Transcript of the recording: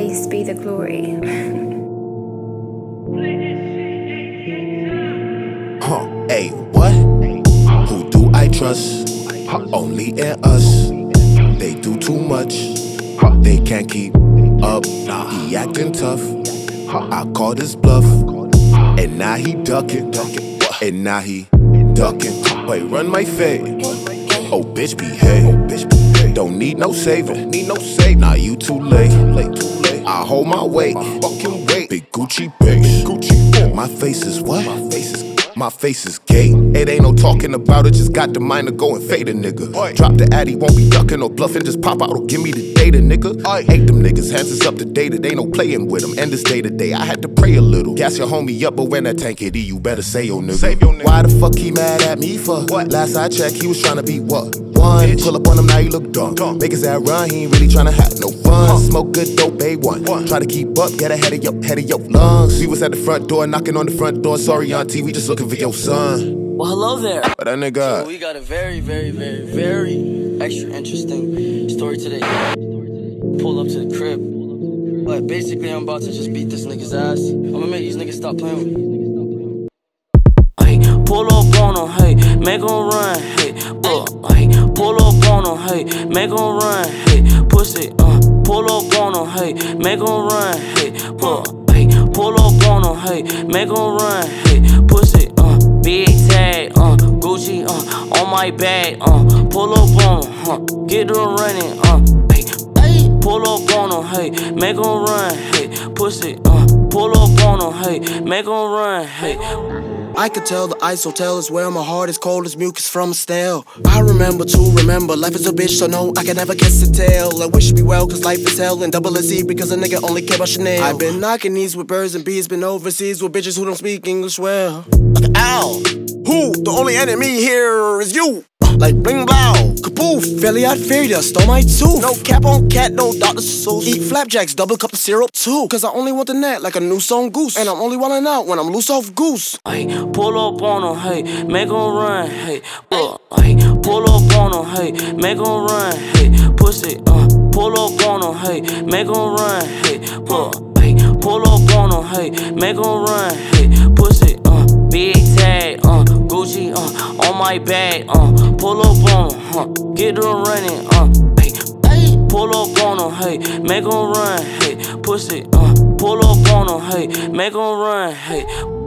peace be the glory. Hey, what? Who do I trust? Only in us. They do too much. They can't keep up. He acting tough. I called his bluff. And now he ducking. And now he ducking. Wait, run my fade. Oh, bitch, behave. Don't need no saving. Nah, you too late. I hold my weight. Fucking weight. Big Gucci base. My face is what? My face is gay. It ain't no talking about it, just got the mind to go and fade a nigga. Drop the addy, won't be ducking or bluffing, just pop out or give me the data, nigga. Hate them niggas, hands is up to date, it ain't no playing with them. And this day to day, I had to pray a little. Gas your homie up, but when that tank hit, you better say your nigga. Why the fuck he mad at me for? Last I checked, he was tryna be what? One. Pull up on him, now he look dumb. Make his ass run, he ain't really tryna have no fun. Smoke good dope, A1. Try to keep up, get ahead of your lungs. We was at the front door, knocking on the front door. Sorry, auntie, we just looking for your son. Well, hello there. But that nigga. So we got a very, very, very, very extra interesting story today. Pull up to the crib. But basically, I'm about to just beat this nigga's ass. I'm gonna make these niggas stop playing with me. Pull up on him, hey, make him run, hey, hey, pull up on him, hey, make him run, hey, pussy, pull up on him, hey, make him run, hey, pull up on him, hey, make him run, hey, pussy, big tag, Gucci, on my bag, pull up on him, get them running, hey, pull up on him, hey, make him run, hey, pussy, pull up on him, hey, make him run, hey. I could tell the ice hotel is where my heart is cold as mucus from a stale. I remember to remember, life is a bitch, so no, I can never kiss a tail. I wish me well, cause life is hell, and double S E because a nigga only care about Chanel. I've been knocking knees with birds and bees, been overseas with bitches who don't speak English well. Like ow, who? The only enemy here is you. Like bling blow, kapoof, fairly I'd fear ya, stole my tooth. No cap on cat, no Dr. Seuss. Eat flapjacks, double cup of syrup too. Cause I only want the net like a new song goose. And I'm only wildin' out when I'm loose off goose. Hey, pull up on him, hey, make him run, hey, hey, pull up on him, hey, make him run, hey, pussy, pull up on him, hey, make him run, hey, pull up on him, hey, make him run, hey, pussy, big tag, Gucci, on my bag, pull up on him, get them running, hey, pull up on him, hey, make him run, hey, pussy, pull up on him, hey, make him run, hey.